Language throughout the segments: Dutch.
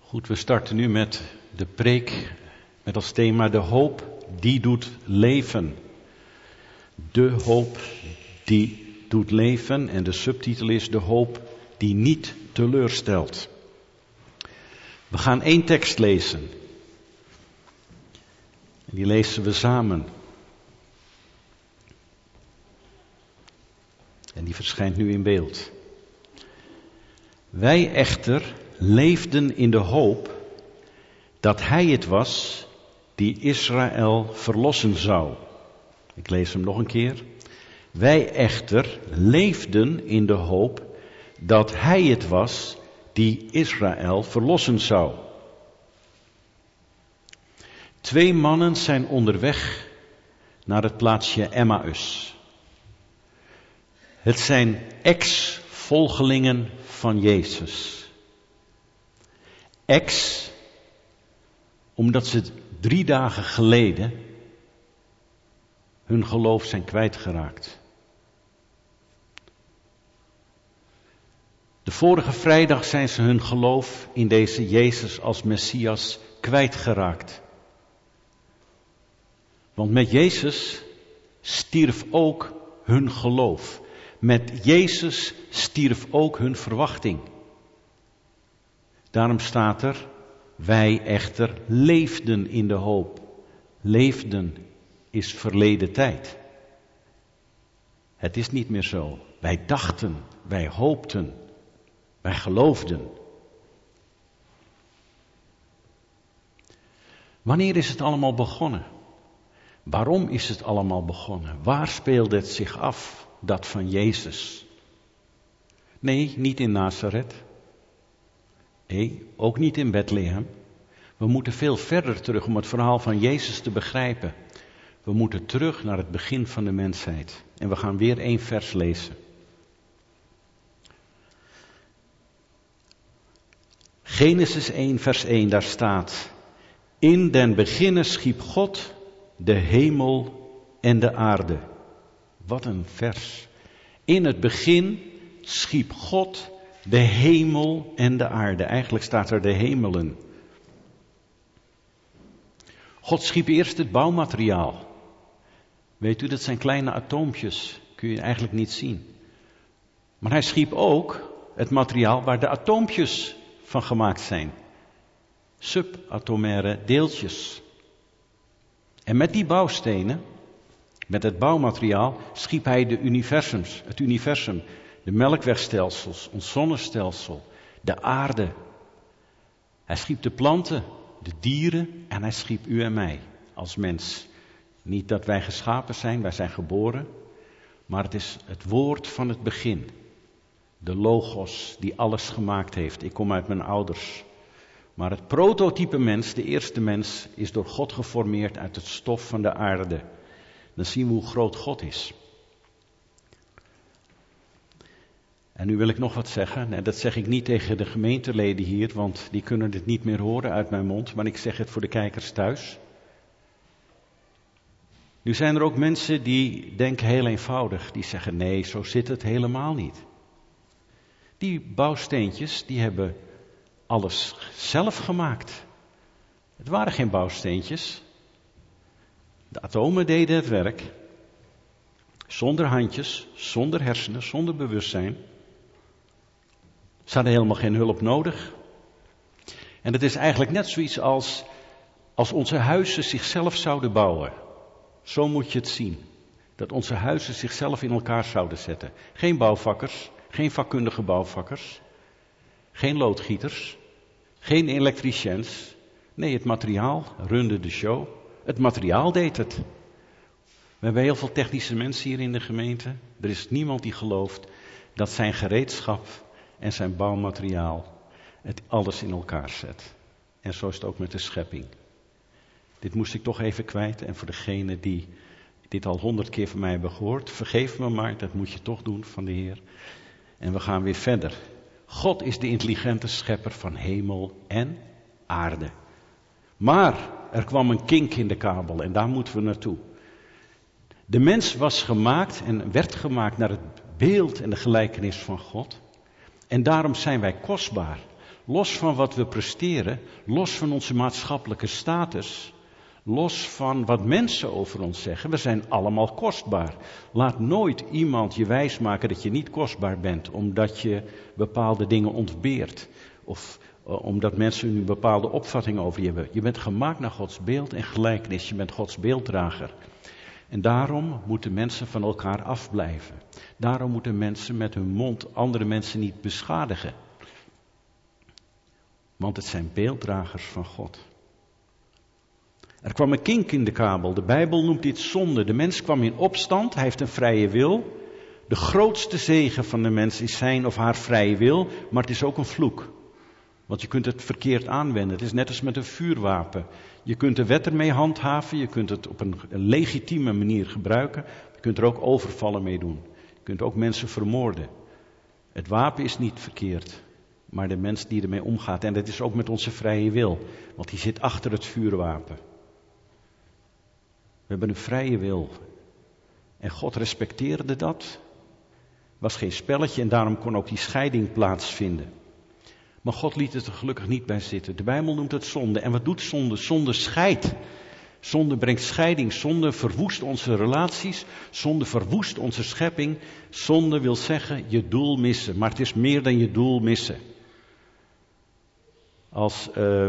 Goed, we starten nu met de preek met als thema de hoop die doet leven. De hoop die doet leven en de subtitel is de hoop die niet teleurstelt. We gaan 1 tekst lezen. En die lezen we samen. En die verschijnt nu in beeld. Wij echter leefden in de hoop dat hij het was die Israël verlossen zou. Ik lees hem nog een keer. Wij echter leefden in de hoop dat hij het was die Israël verlossen zou. 2 mannen zijn onderweg naar het plaatsje Emmaus. Het zijn ex-volgelingen van Jezus. Omdat ze 3 dagen geleden hun geloof zijn kwijtgeraakt. De vorige vrijdag zijn ze hun geloof in deze Jezus als Messias kwijtgeraakt. Want met Jezus stierf ook hun geloof. Met Jezus stierf ook hun verwachting. Daarom staat er, wij echter leefden in de hoop. Leefden is verleden tijd. Het is niet meer zo. Wij dachten, wij hoopten, wij geloofden. Wanneer is het allemaal begonnen? Waarom is het allemaal begonnen? Waar speelde het zich af, dat van Jezus? Nee, niet in Nazareth. Nee, ook niet in Bethlehem. We moeten veel verder terug om het verhaal van Jezus te begrijpen. We moeten terug naar het begin van de mensheid. En we gaan weer 1 vers lezen. Genesis 1 vers 1, daar staat: in den beginne schiep God de hemel en de aarde. Wat een vers. In het begin schiep God de hemel en de aarde. Eigenlijk staat er de hemelen. God schiep eerst het bouwmateriaal. Weet u, dat zijn kleine atoompjes. Kun je eigenlijk niet zien. Maar hij schiep ook het materiaal waar de atoompjes van gemaakt zijn. Subatomaire deeltjes. En met die bouwstenen, met het bouwmateriaal, schiep hij het universum, de melkwegstelsels, ons zonnestelsel, de aarde. Hij schiep de planten, de dieren en hij schiep u en mij als mens. Niet dat wij geschapen zijn, wij zijn geboren, maar het is het woord van het begin. De logos die alles gemaakt heeft. Ik kom uit mijn ouders. Maar het prototype mens, de eerste mens, is door God geformeerd uit het stof van de aarde. Dan zien we hoe groot God is. En nu wil ik nog wat zeggen. En dat zeg ik niet tegen de gemeenteleden hier, want die kunnen dit niet meer horen uit mijn mond. Maar ik zeg het voor de kijkers thuis. Nu zijn er ook mensen die denken heel eenvoudig. Die zeggen nee, zo zit het helemaal niet. Die bouwsteentjes, die hebben alles zelf gemaakt. Het waren geen bouwsteentjes. De atomen deden het werk. Zonder handjes, zonder hersenen, zonder bewustzijn. Ze hadden helemaal geen hulp nodig. En het is eigenlijk net zoiets als onze huizen zichzelf zouden bouwen. Zo moet je het zien. Dat onze huizen zichzelf in elkaar zouden zetten. Geen bouwvakkers, geen vakkundige bouwvakkers. Geen loodgieters. Geen elektriciens. Nee, het materiaal runde de show. Het materiaal deed het. We hebben heel veel technische mensen hier in de gemeente. Er is niemand die gelooft dat zijn gereedschap en zijn bouwmateriaal het alles in elkaar zet. En zo is het ook met de schepping. Dit moest ik toch even kwijt. En voor degenen die dit al 100 keer van mij hebben gehoord, vergeef me maar, dat moet je toch doen van de Heer. En we gaan weer verder. God is de intelligente schepper van hemel en aarde. Maar er kwam een kink in de kabel en daar moeten we naartoe. De mens was gemaakt en werd gemaakt naar het beeld en de gelijkenis van God. En daarom zijn wij kostbaar. Los van wat we presteren, los van onze maatschappelijke status, los van wat mensen over ons zeggen. We zijn allemaal kostbaar. Laat nooit iemand je wijsmaken dat je niet kostbaar bent, omdat je bepaalde dingen ontbeert. Of omdat mensen een bepaalde opvatting over je hebben. Je bent gemaakt naar Gods beeld en gelijkenis. Je bent Gods beelddrager. En daarom moeten mensen van elkaar afblijven. Daarom moeten mensen met hun mond andere mensen niet beschadigen. Want het zijn beelddragers van God. Er kwam een kink in de kabel. De Bijbel noemt dit zonde. De mens kwam in opstand. Hij heeft een vrije wil. De grootste zegen van de mens is zijn of haar vrije wil. Maar het is ook een vloek. Want je kunt het verkeerd aanwenden. Het is net als met een vuurwapen. Je kunt de wet ermee handhaven. Je kunt het op een legitieme manier gebruiken. Je kunt er ook overvallen mee doen. Je kunt ook mensen vermoorden. Het wapen is niet verkeerd. Maar de mens die ermee omgaat. En dat is ook met onze vrije wil. Want die zit achter het vuurwapen. We hebben een vrije wil. En God respecteerde dat. Het was geen spelletje en daarom kon ook die scheiding plaatsvinden. Maar God liet het er gelukkig niet bij zitten. De Bijbel noemt het zonde. En wat doet zonde? Zonde scheidt. Zonde brengt scheiding. Zonde verwoest onze relaties. Zonde verwoest onze schepping. Zonde wil zeggen je doel missen. Maar het is meer dan je doel missen. Als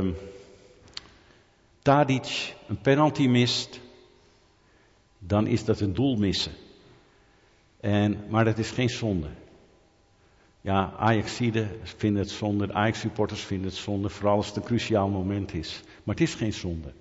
Tadic een penalty mist, dan is dat een doel missen. Maar dat is geen zonde. Ja, Ajaxiden vinden het zonde, de Ajax-supporters vinden het zonde, vooral als het een cruciaal moment is. Maar het is geen zonde.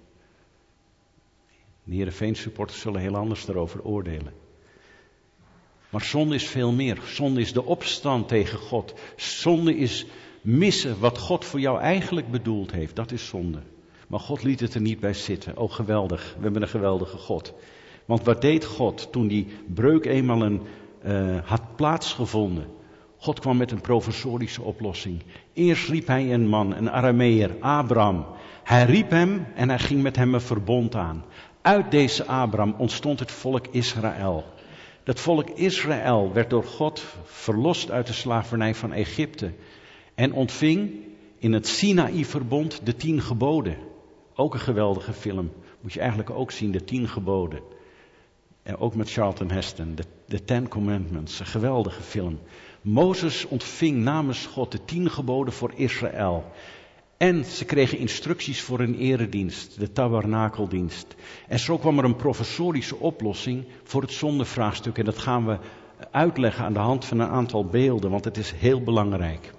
De Heerenveen-supporters zullen heel anders daarover oordelen. Maar zonde is veel meer. Zonde is de opstand tegen God. Zonde is missen wat God voor jou eigenlijk bedoeld heeft. Dat is zonde. Maar God liet het er niet bij zitten. Oh, geweldig. We hebben een geweldige God. Want wat deed God toen die breuk eenmaal had plaatsgevonden? God kwam met een provisorische oplossing. Eerst riep hij een man, een Arameer, Abraham. Hij riep hem en hij ging met hem een verbond aan. Uit deze Abraham ontstond het volk Israël. Dat volk Israël werd door God verlost uit de slavernij van Egypte. En ontving in het Sinaï-verbond de 10 geboden. Ook een geweldige film. Moet je eigenlijk ook zien, de 10 geboden. En ook met Charlton Heston, de 10 Commandments. Een geweldige film. Mozes ontving namens God de 10 geboden voor Israël. En ze kregen instructies voor een eredienst, de tabernakeldienst. En zo kwam er een professorische oplossing voor het zondevraagstuk. En dat gaan we uitleggen aan de hand van een aantal beelden, want het is heel belangrijk.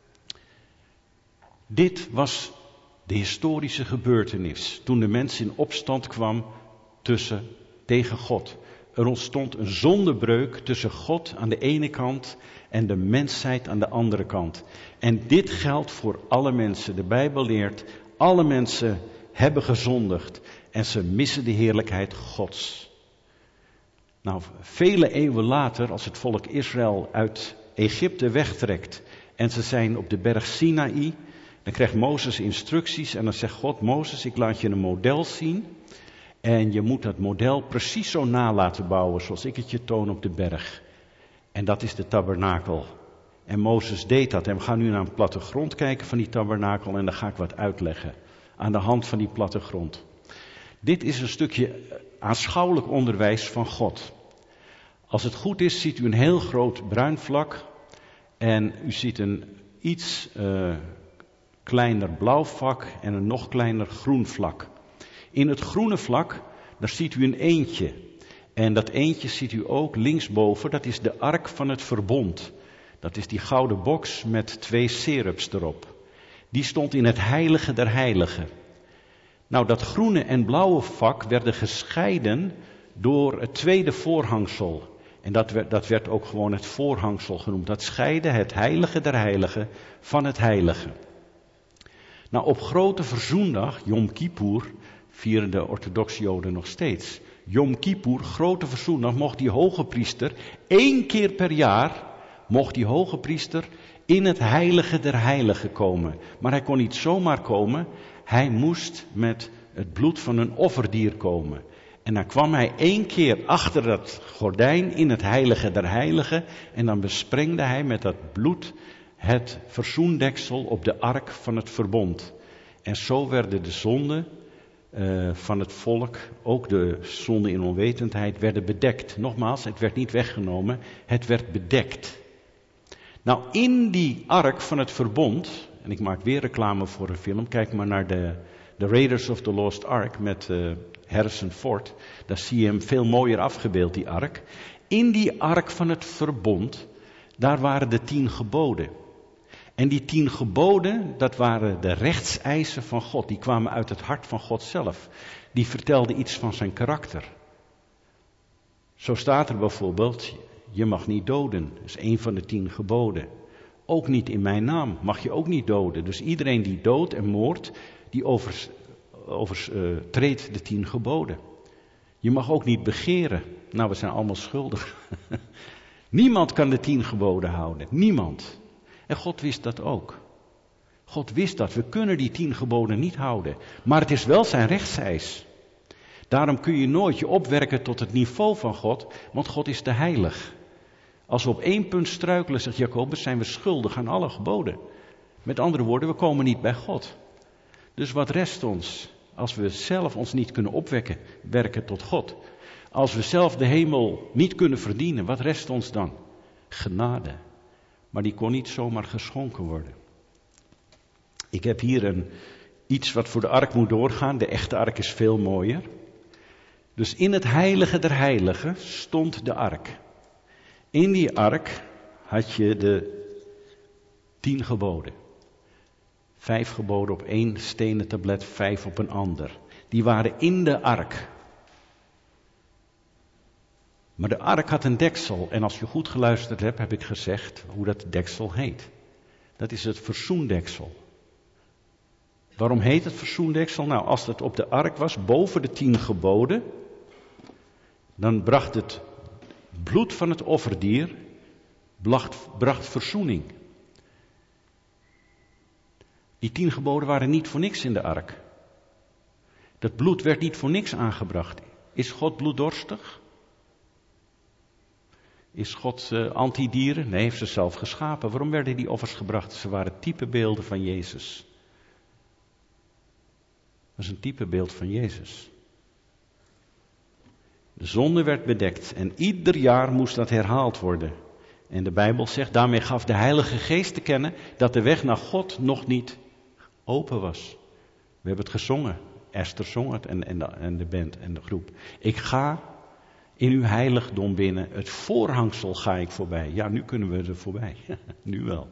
Dit was de historische gebeurtenis toen de mens in opstand kwam tegen God. Er ontstond een zondebreuk tussen God aan de ene kant en de mensheid aan de andere kant. En dit geldt voor alle mensen. De Bijbel leert, alle mensen hebben gezondigd en ze missen de heerlijkheid Gods. Nou, vele eeuwen later, als het volk Israël uit Egypte wegtrekt en ze zijn op de berg Sinaï, dan krijgt Mozes instructies en dan zegt God, Mozes, ik laat je een model zien. En je moet dat model precies zo na laten bouwen zoals ik het je toon op de berg. En dat is de tabernakel. En Mozes deed dat. En we gaan nu naar een plattegrond kijken van die tabernakel en dan ga ik wat uitleggen. Aan de hand van die plattegrond. Dit is een stukje aanschouwelijk onderwijs van God. Als het goed is, ziet u een heel groot bruin vlak. En u ziet een iets kleiner blauw vlak en een nog kleiner groen vlak. In het groene vlak, daar ziet u een eendje. En dat eendje ziet u ook linksboven, dat is de ark van het verbond. Dat is die gouden box met 2 serups erop. Die stond in het heilige der heiligen. Nou, dat groene en blauwe vak werden gescheiden door het tweede voorhangsel. En dat werd ook gewoon het voorhangsel genoemd. Dat scheidde het heilige der heiligen van het heilige. Nou, op grote verzoendag, Yom Kippur, vieren de orthodoxe Joden nog steeds. Yom Kippur, grote verzoendag, mocht die hoge priester 1 keer per jaar, mocht die hoge priester in het heilige der heiligen komen. Maar hij kon niet zomaar komen, hij moest met het bloed van een offerdier komen. En dan kwam hij 1 keer achter dat gordijn in het heilige der heiligen en dan besprengde hij met dat bloed het verzoendeksel op de ark van het verbond. En zo werden de zonden van het volk, ook de zonde in onwetendheid, werden bedekt. Nogmaals, het werd niet weggenomen, het werd bedekt. Nou, in die ark van het verbond, en ik maak weer reclame voor een film, kijk maar naar de Raiders of the Lost Ark met Harrison Ford. Daar zie je hem veel mooier afgebeeld, die ark. In die ark van het verbond, daar waren de 10 geboden. En die 10 geboden, dat waren de rechtseisen van God. Die kwamen uit het hart van God zelf. Die vertelden iets van zijn karakter. Zo staat er bijvoorbeeld, je mag niet doden. Dat is 1 van de 10 geboden. Ook niet in mijn naam mag je ook niet doden. Dus iedereen die doodt en moordt, die overtreedt de 10 geboden. Je mag ook niet begeren. Nou, we zijn allemaal schuldig. Niemand kan de 10 geboden houden. Niemand. En God wist dat ook. God wist dat. We kunnen die 10 geboden niet houden. Maar het is wel zijn rechtseis. Daarom kun je nooit je opwerken tot het niveau van God. Want God is te heilig. Als we op 1 punt struikelen, zegt Jacobus, zijn we schuldig aan alle geboden. Met andere woorden, we komen niet bij God. Dus wat rest ons? Als we zelf ons niet kunnen werken tot God. Als we zelf de hemel niet kunnen verdienen, wat rest ons dan? Genade. Maar die kon niet zomaar geschonken worden. Ik heb hier iets wat voor de ark moet doorgaan. De echte ark is veel mooier. Dus in het heilige der heiligen stond de ark. In die ark had je de 10 geboden. 5 geboden op 1 stenen tablet, 5 op een ander. Die waren in de ark. Maar de ark had een deksel. En als je goed geluisterd hebt, heb ik gezegd hoe dat deksel heet. Dat is het verzoendeksel. Waarom heet het verzoendeksel? Nou, als het op de ark was, boven de 10 geboden, dan bracht het bloed van het offerdier, bracht verzoening. Die 10 geboden waren niet voor niks in de ark. Dat bloed werd niet voor niks aangebracht. Is God bloeddorstig? Is God anti-dieren? Nee, heeft ze zelf geschapen. Waarom werden die offers gebracht? Ze waren typebeelden van Jezus. Dat is een typebeeld van Jezus. De zonde werd bedekt en ieder jaar moest dat herhaald worden. En de Bijbel zegt, daarmee gaf de Heilige Geest te kennen dat de weg naar God nog niet open was. We hebben het gezongen. Esther zong het en de band en de groep. Ik ga in uw heiligdom binnen. Het voorhangsel ga ik voorbij. Ja, nu kunnen we er voorbij. Nu wel.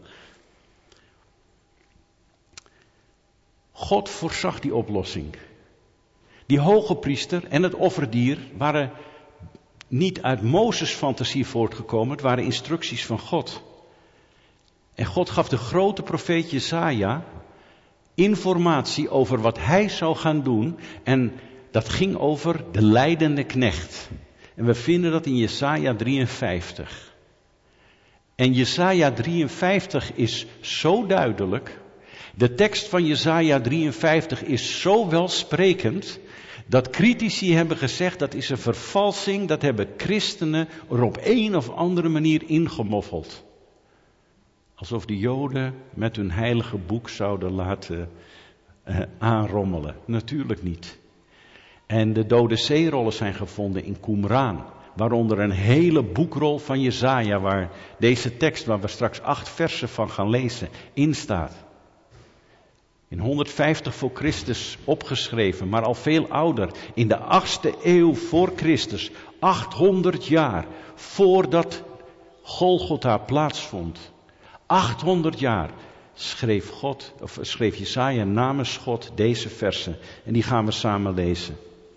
God voorzag die oplossing. Die hoge priester en het offerdier waren niet uit Mozes' fantasie voortgekomen. Het waren instructies van God. En God gaf de grote profeet Jesaja informatie over wat hij zou gaan doen. En dat ging over de lijdende knecht. En we vinden dat in Jesaja 53. En Jesaja 53 is zo duidelijk. De tekst van Jesaja 53 is zo welsprekend, dat critici hebben gezegd dat is een vervalsing, dat hebben christenen er op een of andere manier ingemoffeld. Alsof de Joden met hun heilige boek zouden laten aanrommelen. Natuurlijk niet. En de Dode Zeerollen zijn gevonden in Qumran, waaronder een hele boekrol van Jesaja, waar deze tekst, waar we straks 8 versen van gaan lezen, in staat. In 150 voor Christus opgeschreven, maar al veel ouder. In de 8e eeuw voor Christus, 800 jaar voordat Golgotha plaatsvond. 800 jaar schreef Jesaja namens God deze versen. En die gaan we samen lezen.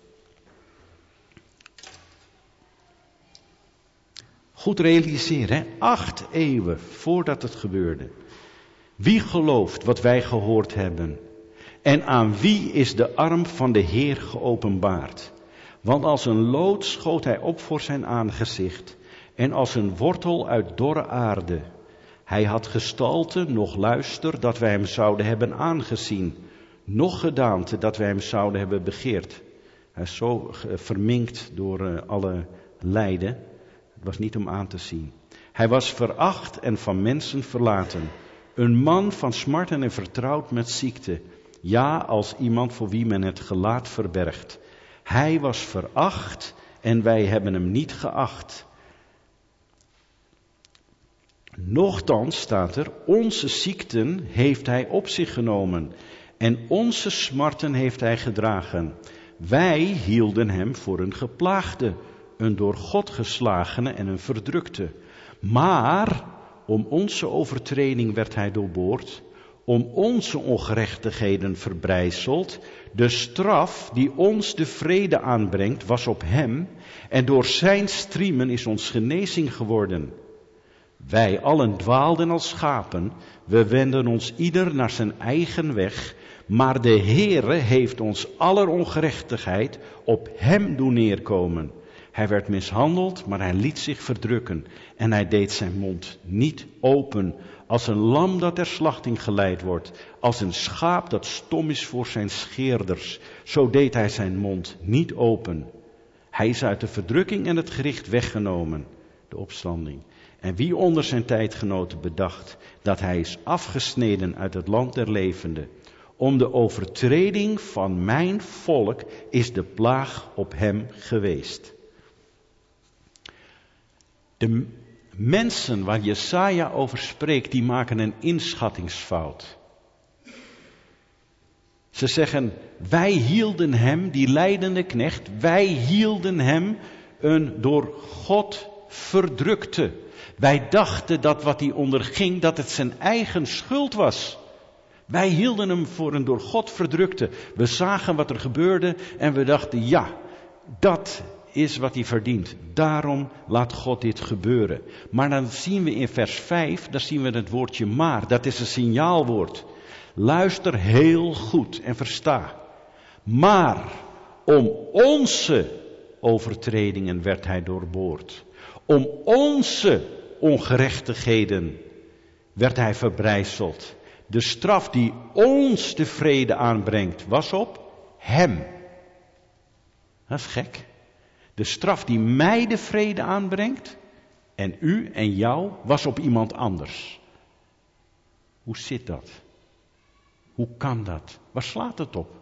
Goed realiseren, hè? 8 eeuwen voordat het gebeurde. Wie gelooft wat wij gehoord hebben? En aan wie is de arm van de Heer geopenbaard? Want als een lood schoot hij op voor zijn aangezicht en als een wortel uit dorre aarde. Hij had gestalte, noch luister, dat wij hem zouden hebben aangezien, noch gedaante, dat wij hem zouden hebben begeerd. Hij is zo verminkt door alle lijden. Het was niet om aan te zien. Hij was veracht en van mensen verlaten. Een man van smarten en vertrouwd met ziekte. Ja, als iemand voor wie men het gelaat verbergt. Hij was veracht en wij hebben hem niet geacht. Nochtans staat er, onze ziekten heeft hij op zich genomen en onze smarten heeft hij gedragen. Wij hielden hem voor een geplaagde, een door God geslagene en een verdrukte. Maar om onze overtreding werd hij doorboord, om onze ongerechtigheden verbrijzeld. De straf die ons de vrede aanbrengt was op hem en door zijn striemen is ons genezing geworden. Wij allen dwaalden als schapen, we wenden ons ieder naar zijn eigen weg, maar de Heere heeft ons aller ongerechtigheid op hem doen neerkomen. Hij werd mishandeld, maar hij liet zich verdrukken en hij deed zijn mond niet open. Als een lam dat ter slachting geleid wordt, als een schaap dat stom is voor zijn scheerders, zo deed hij zijn mond niet open. Hij is uit de verdrukking en het gericht weggenomen, de opstanding. En wie onder zijn tijdgenoten bedacht dat hij is afgesneden uit het land der levenden. Om de overtreding van mijn volk is de plaag op hem geweest. De mensen waar Jesaja over spreekt, die maken een inschattingsfout. Ze zeggen, wij hielden hem, die lijdende knecht, wij hielden hem een door God verdrukte. Wij dachten dat wat hij onderging, dat het zijn eigen schuld was. Wij hielden hem voor een door God verdrukte. We zagen wat er gebeurde en we dachten, ja, dat is wat hij verdient. Daarom laat God dit gebeuren. Maar dan zien we in vers 5, daar zien we het woordje maar. Dat is een signaalwoord. Luister heel goed en versta. Maar om onze overtredingen werd hij doorboord. Om onze ongerechtigheden werd hij verbrijzeld. De straf die ons de vrede aanbrengt, was op hem. Dat is gek. De straf die mij de vrede aanbrengt, en u en jou, was op iemand anders. Hoe zit dat? Hoe kan dat? Waar slaat het op?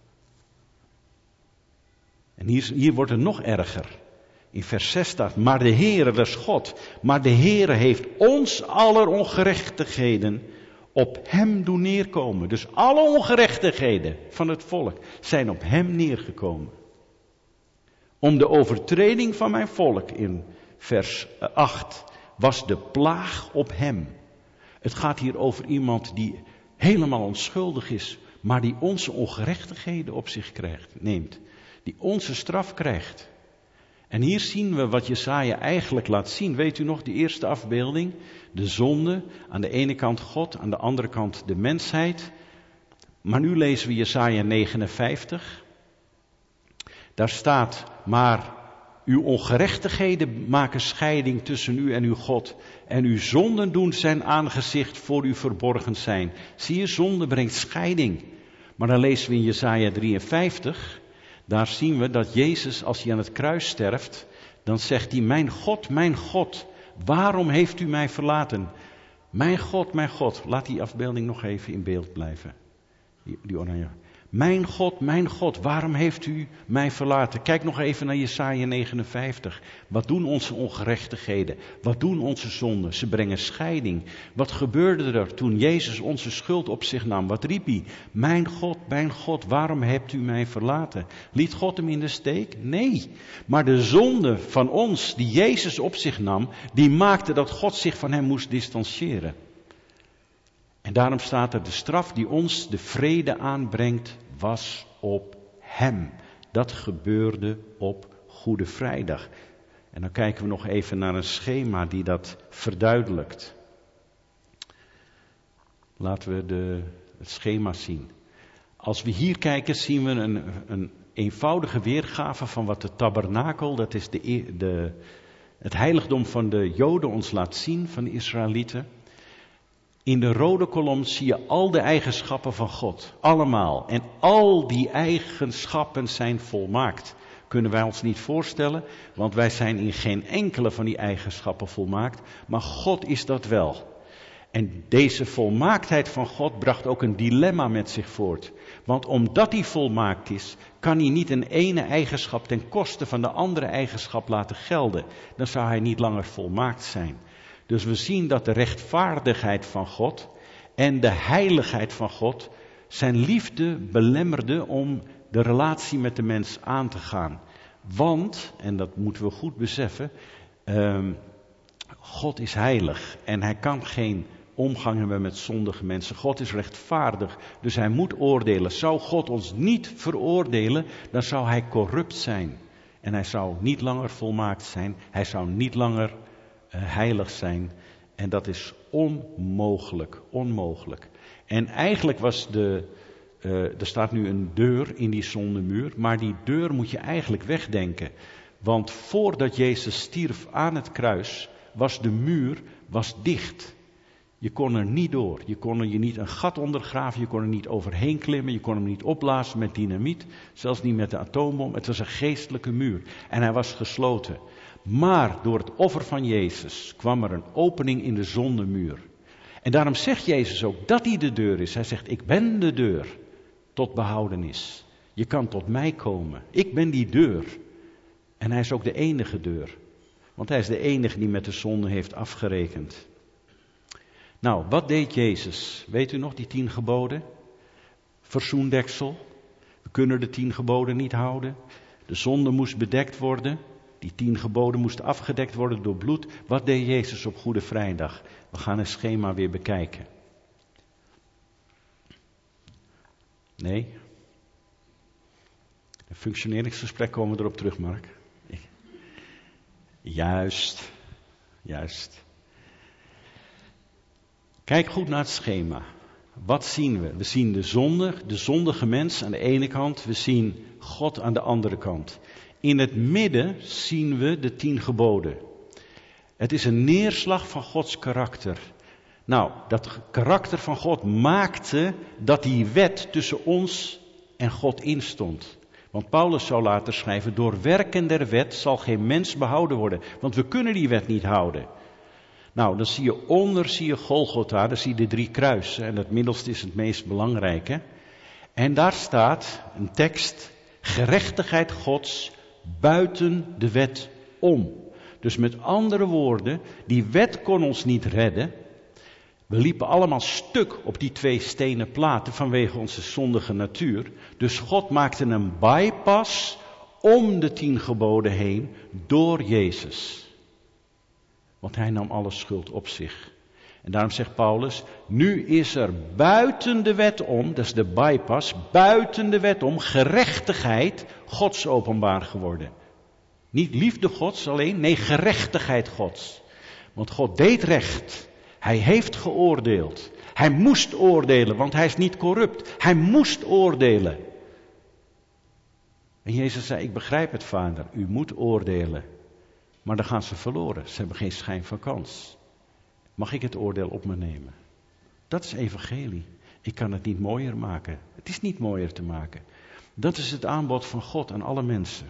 En hier wordt het nog erger. In vers 6 staat, maar de Heere, dat is God, maar de Heere heeft ons aller ongerechtigheden op hem doen neerkomen. Dus alle ongerechtigheden van het volk zijn op hem neergekomen. Om de overtreding van mijn volk, in vers 8, was de plaag op hem. Het gaat hier over iemand die helemaal onschuldig is, maar die onze ongerechtigheden op zich neemt. Die onze straf krijgt. En hier zien we wat Jesaja eigenlijk laat zien. Weet u nog, die eerste afbeelding? De zonde, aan de ene kant God, aan de andere kant de mensheid. Maar nu lezen we Jesaja 59. Daar staat, maar uw ongerechtigheden maken scheiding tussen u en uw God. En uw zonden doen zijn aangezicht voor u verborgen zijn. Zie je, zonde brengt scheiding. Maar dan lezen we in Jesaja 53... Daar zien we dat Jezus, als hij aan het kruis sterft, dan zegt hij, mijn God, waarom heeft u mij verlaten? Mijn God, laat die afbeelding nog even in beeld blijven. Die oranje. Mijn God, waarom heeft u mij verlaten? Kijk nog even naar Jesaja 59. Wat doen onze ongerechtigheden? Wat doen onze zonden? Ze brengen scheiding. Wat gebeurde er toen Jezus onze schuld op zich nam? Wat riep hij? Mijn God, waarom hebt u mij verlaten? Liet God hem in de steek? Nee. Maar de zonde van ons, die Jezus op zich nam, die maakte dat God zich van hem moest distancieren. En daarom staat er, de straf die ons de vrede aanbrengt, was op hem. Dat gebeurde op Goede Vrijdag. En dan kijken we nog even naar een schema die dat verduidelijkt. Laten we het schema zien. Als we hier kijken, zien we een eenvoudige weergave van wat de tabernakel, dat is het heiligdom van de Joden, ons laat zien, van de Israëlieten. In de rode kolom zie je al de eigenschappen van God. Allemaal. En al die eigenschappen zijn volmaakt. Kunnen wij ons niet voorstellen, want wij zijn in geen enkele van die eigenschappen volmaakt. Maar God is dat wel. En deze volmaaktheid van God bracht ook een dilemma met zich voort. Want omdat hij volmaakt is, kan hij niet een ene eigenschap ten koste van de andere eigenschap laten gelden. Dan zou hij niet langer volmaakt zijn. Dus we zien dat de rechtvaardigheid van God en de heiligheid van God zijn liefde belemmerde om de relatie met de mens aan te gaan. Want, en dat moeten we goed beseffen, God is heilig en hij kan geen omgang hebben met zondige mensen. God is rechtvaardig, dus hij moet oordelen. Zou God ons niet veroordelen, dan zou hij corrupt zijn. En hij zou niet langer volmaakt zijn, hij zou niet langer heilig zijn. En dat is onmogelijk, onmogelijk. En eigenlijk was er staat nu een deur in die zondemuur, maar die deur moet je eigenlijk wegdenken. Want voordat Jezus stierf aan het kruis, was de muur dicht. Je kon er niet door. Je kon er je niet een gat ondergraven. Je kon er niet overheen klimmen. Je kon hem niet opblazen met dynamiet. Zelfs niet met de atoombom. Het was een geestelijke muur. En hij was gesloten. Maar door het offer van Jezus kwam er een opening in de zondemuur. En daarom zegt Jezus ook dat hij de deur is. Hij zegt, ik ben de deur tot behoudenis. Je kan tot mij komen. Ik ben die deur. En hij is ook de enige deur. Want hij is de enige die met de zonde heeft afgerekend. Nou, wat deed Jezus? Weet u nog, die 10 geboden? Verzoendeksel. We kunnen de 10 geboden niet houden. De zonde moest bedekt worden. Die 10 geboden moesten afgedekt worden door bloed. Wat deed Jezus op Goede Vrijdag? We gaan een schema weer bekijken. Nee? Een functioneringsgesprek komen we erop terug, Mark. Juist. Kijk goed naar het schema. Wat zien we? We zien de zondige mens aan de ene kant. We zien God aan de andere kant. In het midden zien we de 10 geboden. Het is een neerslag van Gods karakter. Nou, dat karakter van God maakte dat die wet tussen ons en God instond. Want Paulus zou later schrijven, door werken der wet zal geen mens behouden worden. Want we kunnen die wet niet houden. Nou, dan zie je Golgotha, dan zie je de 3 kruisen. En het middelste is het meest belangrijke. En daar staat een tekst, gerechtigheid Gods buiten de wet om. Dus met andere woorden, die wet kon ons niet redden. We liepen allemaal stuk op die 2 stenen platen vanwege onze zondige natuur. Dus God maakte een bypass om de 10 geboden heen door Jezus. Want hij nam alle schuld op zich. En daarom zegt Paulus, nu is er buiten de wet om, dat is de bypass, buiten de wet om gerechtigheid Gods openbaar geworden. Niet liefde Gods alleen, nee gerechtigheid Gods. Want God deed recht. Hij heeft geoordeeld. Hij moest oordelen, want hij is niet corrupt. Hij moest oordelen. En Jezus zei, ik begrijp het, Vader, u moet oordelen. Maar dan gaan ze verloren. Ze hebben geen schijn van kans. Mag ik het oordeel op me nemen? Dat is evangelie. Ik kan het niet mooier maken. Het is niet mooier te maken. Dat is het aanbod van God aan alle mensen.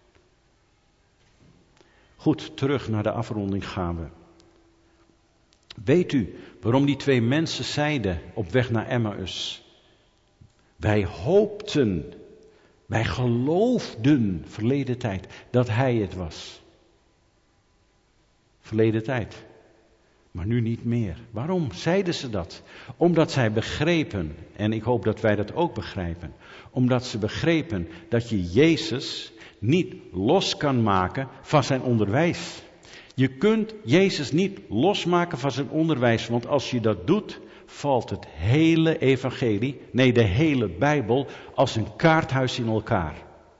Goed, terug naar de afronding gaan we. Weet u waarom die 2 mensen zeiden op weg naar Emmaus? Wij hoopten, wij geloofden, verleden tijd, dat hij het was. Verleden tijd, maar nu niet meer. Waarom zeiden ze dat? Omdat zij begrepen, en ik hoop dat wij dat ook begrijpen, omdat ze begrepen dat je Jezus niet los kan maken van zijn onderwijs. Je kunt Jezus niet losmaken van zijn onderwijs, want als je dat doet, valt het hele evangelie, nee de hele Bijbel, als een kaarthuis in elkaar.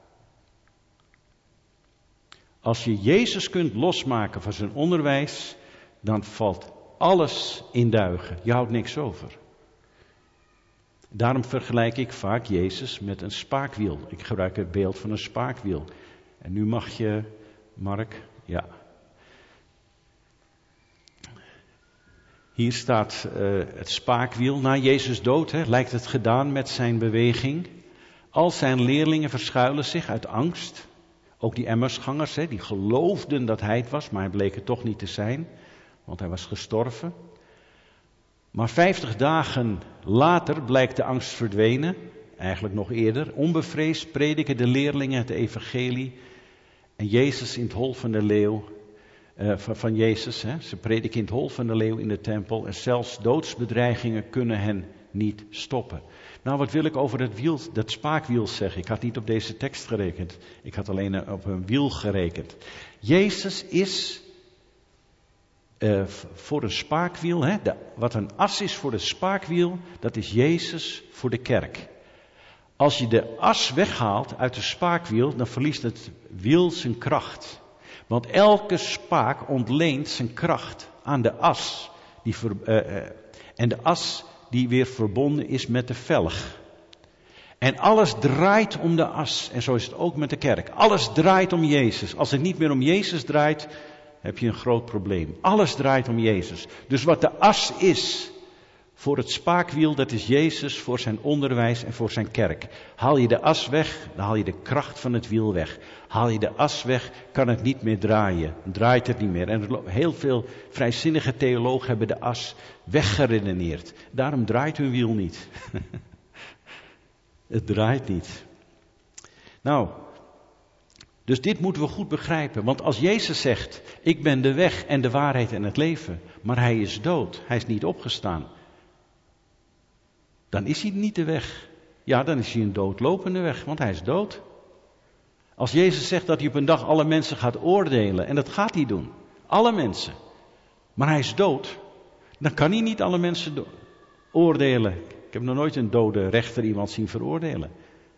Als je Jezus kunt losmaken van zijn onderwijs, dan valt alles in duigen. Je houdt niks over. Daarom vergelijk ik vaak Jezus met een spaakwiel. Ik gebruik het beeld van een spaakwiel. En nu mag je, Mark, ja. Hier staat het spaakwiel. Na Jezus dood lijkt het gedaan met zijn beweging. Al zijn leerlingen verschuilen zich uit angst. Ook die Emmausgangers, die geloofden dat hij het was, maar hij bleek het toch niet te zijn. Want hij was gestorven. Maar 50 dagen later blijkt de angst verdwenen. Eigenlijk nog eerder. Onbevreesd prediken de leerlingen het evangelie. En Jezus in het hol van de leeuw. Van Jezus. Ze prediken in het hol van de leeuw in de tempel. En zelfs doodsbedreigingen kunnen hen niet stoppen. Nou, wat wil ik over dat spaakwiel zeggen? Ik had niet op deze tekst gerekend. Ik had alleen op een wiel gerekend. Jezus is voor een spaakwiel. Wat een as is voor de spaakwiel, dat is Jezus voor de kerk. Als je de as weghaalt uit de spaakwiel, dan verliest het wiel zijn kracht. Want elke spaak ontleent zijn kracht aan de as. En de as die weer verbonden is met de velg. En alles draait om de as. En zo is het ook met de kerk. Alles draait om Jezus. Als het niet meer om Jezus draait, heb je een groot probleem. Alles draait om Jezus. Dus wat de as is voor het spaakwiel, dat is Jezus voor zijn onderwijs en voor zijn kerk. Haal je de as weg, dan haal je de kracht van het wiel weg. Haal je de as weg, kan het niet meer draaien. Draait het niet meer. En heel veel vrijzinnige theologen hebben de as weggeredeneerd. Daarom draait hun wiel niet. Het draait niet. Nou, dus dit moeten we goed begrijpen. Want als Jezus zegt, ik ben de weg en de waarheid en het leven. Maar hij is dood, hij is niet opgestaan. Dan is hij niet de weg. Ja, dan is hij een doodlopende weg, want hij is dood. Als Jezus zegt dat hij op een dag alle mensen gaat oordelen, en dat gaat hij doen. Alle mensen. Maar hij is dood. Dan kan hij niet alle mensen oordelen. Ik heb nog nooit een dode rechter iemand zien veroordelen.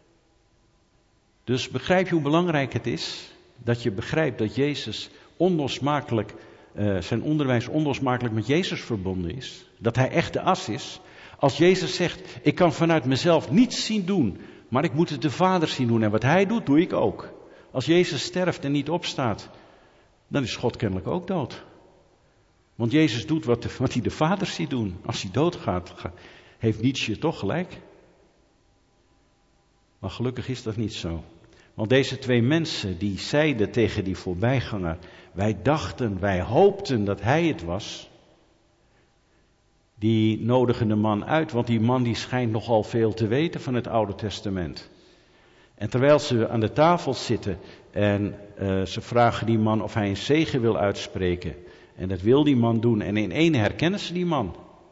Dus begrijp je hoe belangrijk het is dat je begrijpt dat Jezus onlosmakelijk, zijn onderwijs onlosmakelijk met Jezus verbonden is. Dat hij echt de as is. Als Jezus zegt, ik kan vanuit mezelf niets zien doen, maar ik moet het de Vader zien doen. En wat hij doet, doe ik ook. Als Jezus sterft en niet opstaat, dan is God kennelijk ook dood. Want Jezus doet wat hij de Vader ziet doen. Als hij doodgaat, heeft Nietzsche toch gelijk. Maar gelukkig is dat niet zo. Want deze twee mensen die zeiden tegen die voorbijganger, wij hoopten dat hij het was. Die nodigen de man uit, want die man die schijnt nogal veel te weten van het Oude Testament. En terwijl ze aan de tafel zitten en ze vragen die man of hij een zegen wil uitspreken. En dat wil die man doen en in één herkennen ze die man.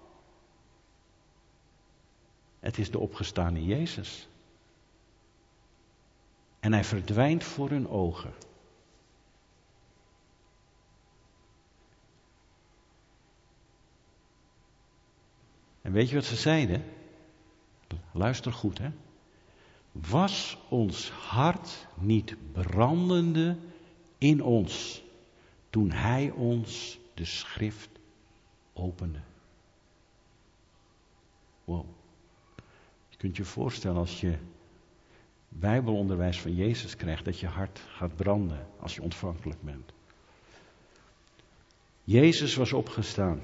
Het is de opgestane Jezus. En hij verdwijnt voor hun ogen. En weet je wat ze zeiden? Luister goed, hè. Was ons hart niet brandende in ons toen hij ons de schrift opende? Wow. Je kunt je voorstellen als je Bijbelonderwijs van Jezus krijgt, dat je hart gaat branden als je ontvankelijk bent. Jezus was opgestaan.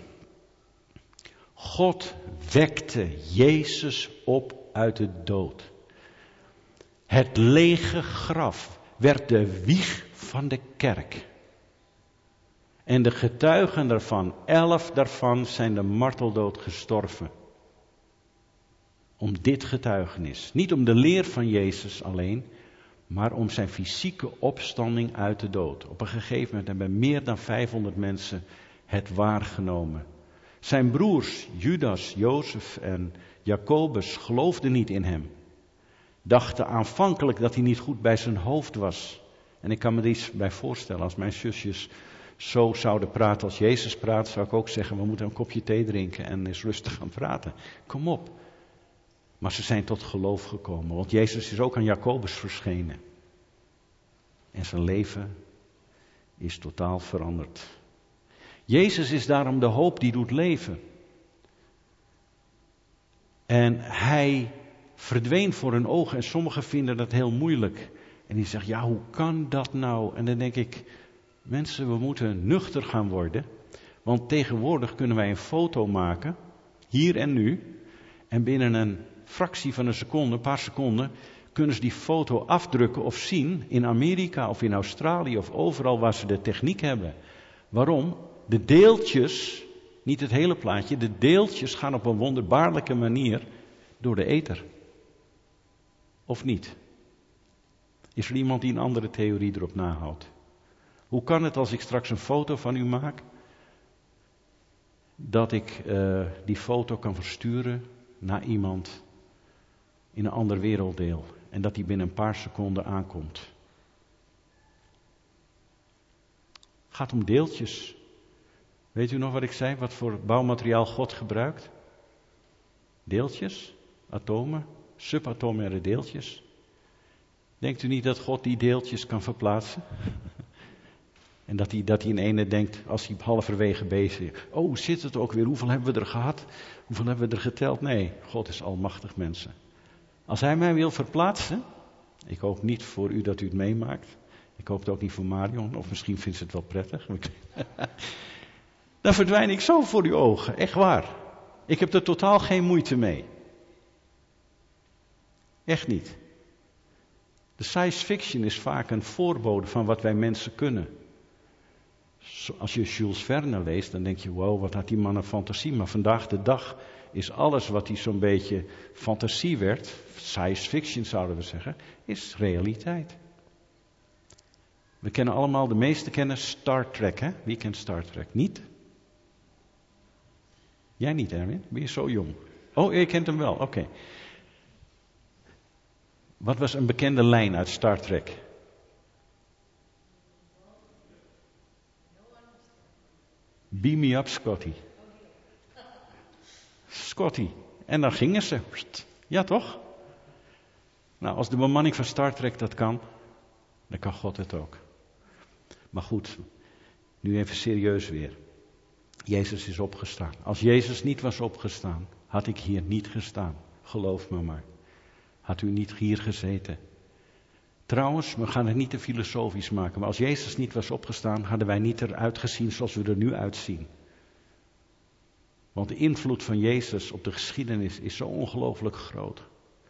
God wekte Jezus op uit de dood. Het lege graf werd de wieg van de kerk. En de getuigen daarvan, 11 daarvan, zijn de marteldood gestorven. Om dit getuigenis. Niet om de leer van Jezus alleen, maar om zijn fysieke opstanding uit de dood. Op een gegeven moment hebben meer dan 500 mensen het waargenomen. Zijn broers, Judas, Jozef en Jacobus, geloofden niet in hem. Dachten aanvankelijk dat hij niet goed bij zijn hoofd was. En ik kan me er iets bij voorstellen. Als mijn zusjes zo zouden praten als Jezus praat, zou ik ook zeggen, we moeten een kopje thee drinken en eens rustig gaan praten. Kom op. Maar ze zijn tot geloof gekomen, want Jezus is ook aan Jacobus verschenen. En zijn leven is totaal veranderd. Jezus is daarom de hoop die doet leven. En hij verdween voor hun ogen en sommigen vinden dat heel moeilijk. En die zeggen, ja, hoe kan dat nou? En dan denk ik, mensen, we moeten nuchter gaan worden. Want tegenwoordig kunnen wij een foto maken, hier en nu. En binnen een fractie van een seconde, een paar seconden, kunnen ze die foto afdrukken of zien in Amerika of in Australië of overal waar ze de techniek hebben. Waarom? De deeltjes Niet het hele plaatje. De deeltjes gaan op een wonderbaarlijke manier door de ether. Of niet? Is er iemand die een andere theorie erop nahoudt? Hoe kan het als ik straks een foto van u maak, dat ik die foto kan versturen naar iemand in een ander werelddeel en dat die binnen een paar seconden aankomt? Het gaat om deeltjes. Weet u nog wat ik zei? Wat voor bouwmateriaal God gebruikt? Deeltjes, atomen, subatomaire deeltjes. Denkt u niet dat God die deeltjes kan verplaatsen? En dat hij in ene denkt, als hij halverwege bezig is. Oh, hoe zit het ook weer? Hoeveel hebben we er gehad? Hoeveel hebben we er geteld? Nee, God is almachtig, mensen. Als hij mij wil verplaatsen, ik hoop niet voor u dat u het meemaakt. Ik hoop het ook niet voor Marion, of misschien vindt ze het wel prettig. Dan verdwijn ik zo voor uw ogen, echt waar. Ik heb er totaal geen moeite mee. Echt niet. De science fiction is vaak een voorbode van wat wij mensen kunnen. Als je Jules Verne leest, dan denk je, wow, wat had die man een fantasie. Maar vandaag de dag is alles wat hij zo'n beetje fantasie werd, science fiction zouden we zeggen, is realiteit. We kennen allemaal, de meesten kennen Star Trek, hè? Wie kent Star Trek? Niet? Jij niet, Erwin? Ben je zo jong? Oh, je kent hem wel, oké. Wat was een bekende lijn uit Star Trek? Beam me up, Scotty. Scotty. En dan gingen ze. Ja, toch? Nou, als de bemanning van Star Trek dat kan, dan kan God het ook. Maar goed, nu even serieus weer. Jezus is opgestaan. Als Jezus niet was opgestaan, had ik hier niet gestaan. Geloof me maar. Had u niet hier gezeten. Trouwens, we gaan het niet te filosofisch maken, maar als Jezus niet was opgestaan, hadden wij niet eruit gezien zoals we er nu uitzien. Want de invloed van Jezus op de geschiedenis is zo ongelooflijk groot.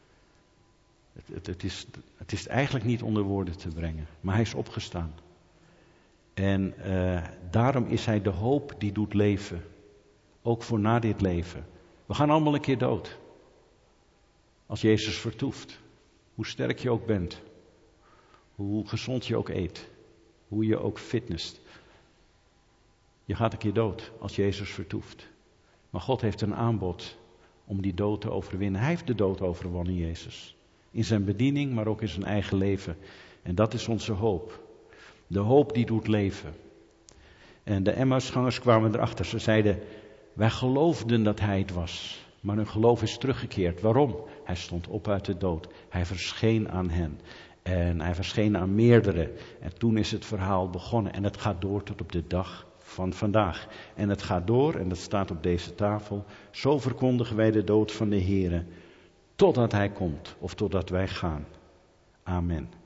Het is eigenlijk niet onder woorden te brengen, maar hij is opgestaan. En daarom is hij de hoop die doet leven. Ook voor na dit leven. We gaan allemaal een keer dood. Als Jezus vertoeft. Hoe sterk je ook bent. Hoe gezond je ook eet. Hoe je ook fitnest. Je gaat een keer dood als Jezus vertoeft. Maar God heeft een aanbod om die dood te overwinnen. Hij heeft de dood overwonnen, Jezus. In zijn bediening, maar ook in zijn eigen leven. En dat is onze hoop. De hoop die doet leven. En de Emmausgangers kwamen erachter. Ze zeiden, wij geloofden dat hij het was. Maar hun geloof is teruggekeerd. Waarom? Hij stond op uit de dood. Hij verscheen aan hen. En hij verscheen aan meerdere. En toen is het verhaal begonnen. En het gaat door tot op de dag van vandaag. En het gaat door, en dat staat op deze tafel. Zo verkondigen wij de dood van de Heere. Totdat hij komt. Of totdat wij gaan. Amen.